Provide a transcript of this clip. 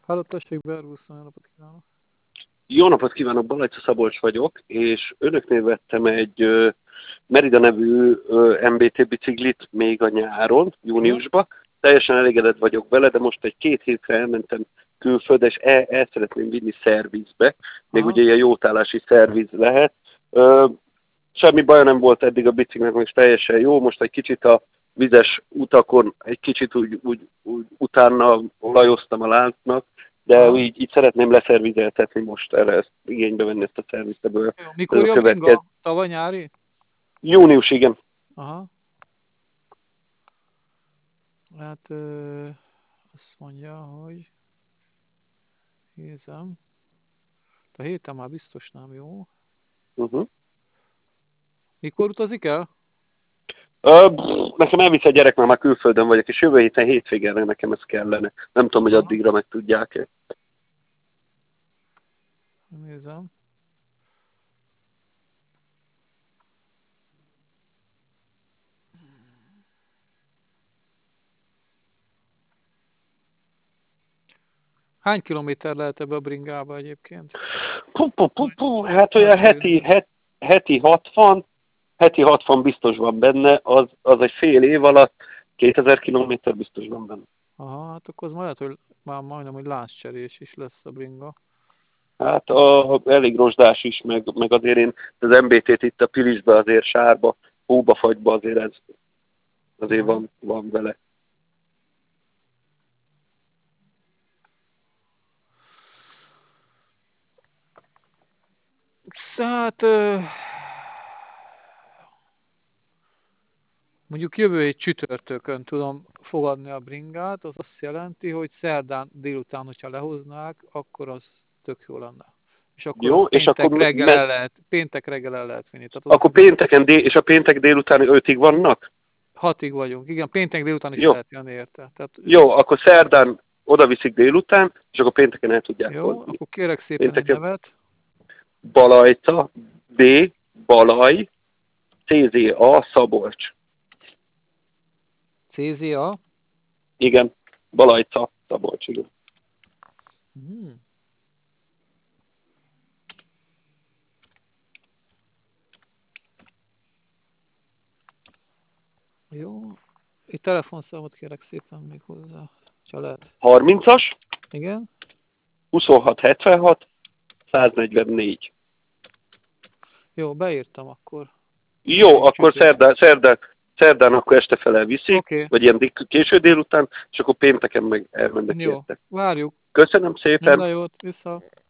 Halló, tessék, Berbusz, jó napot kívánok! Jó napot kívánok, Balajca Szabolcs vagyok, és önöknél vettem egy Merida nevű MBT biciklit még a nyáron, júniusban. Teljesen elégedett vagyok vele, de most egy 2 hétre elmentem külföldre, és el szeretném vinni szervizbe. Még ugye ilyen jótállási szerviz lehet. Semmi baja nem volt eddig a biciklinek, és teljesen jó. Most egy kicsit a vizes utakon, egy kicsit úgy utána olajoztam a láncnak, de így szeretném leszervizeltetni most erre, ezt igénybe venni ezt a szervizt ebből. Jó, mikor jön bringa? Tavaly nyári? Június, igen. Aha. Hát azt mondja, hogy nézem. A héten már biztos nem jó. Mikor utazik el? Nekem elvisz a gyerek, mert már külföldön vagyok, és jövő héten hétvégére nekem ez kellene. Nem tudom, hogy addigra meg tudják-e. Nézem. Hány kilométer lehet ebbe a bringába egyébként? Hát olyan heti 60 biztos van benne, az egy fél év alatt 2000 kilométer biztos van benne. Aha, hát akkor az lehet, hogy már majdnem, hogy láncserés is lesz a bringa. Hát elég rozsdás is, meg azért én az MBT-t itt a Pilisbe, azért sárba, hóba, fagyba azért ez azért van vele. Hát mondjuk jövő egy csütörtökön tudom fogadni a bringát, az azt jelenti, hogy szerdán délután, hogyha lehoznák, akkor az tök jó lenne. És akkor jó, és péntek akkor reggel el lehet vinni. Tehát akkor pénteken és a péntek délutáni 5-ig vannak? 6-ig vagyunk. Igen, péntek délután is lehet jönni érte. Tehát, jó, akkor szerdán oda viszik délután, és akkor pénteken el tudják jó, hozni. akkor kérek szépen egy nevet. Balajca, Balaj, CZA, Szabolcs. CZA? Igen, Balajca, Szabolcs, igen. Jó. Egy telefonszámot kérek szépen még hozzá, ha lehet. 30-as? Igen. 2676 144. Jó, beírtam akkor. Jó, akkor szerdán akkor este fele viszik, vagy ilyen késő délután, és akkor pénteken meg elmennek érte. Jó, várjuk. Köszönöm szépen. Minden jót, vissza.